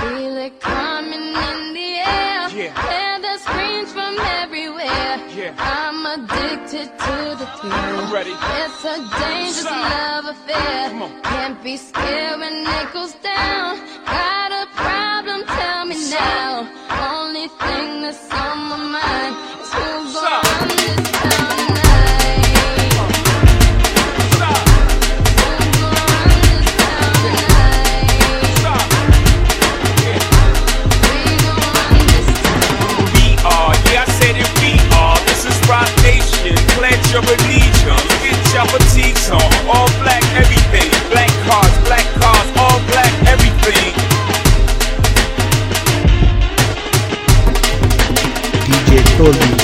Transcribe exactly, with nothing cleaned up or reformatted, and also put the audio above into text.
Feel it coming in the air. Yeah. Hear the screams from everywhere. Yeah. I'm addicted to the thrill. I'm ready. It's a dangerous Stop. love affair. Come on. Can't be scared when it goes down. Got a problem? Tell me now. Only thing that's on my mind is who's gonna Stop. run this town tonight. Stop. Who's gonna run this town tonight? Stop. Yeah. We gon' run this town. We are, yeah, I said it, we are. This is Rock Nation. Pledge your allegiance. Get your fatigues on. All black, everything. Black cars, black cars, all black, everything. D J Tolby.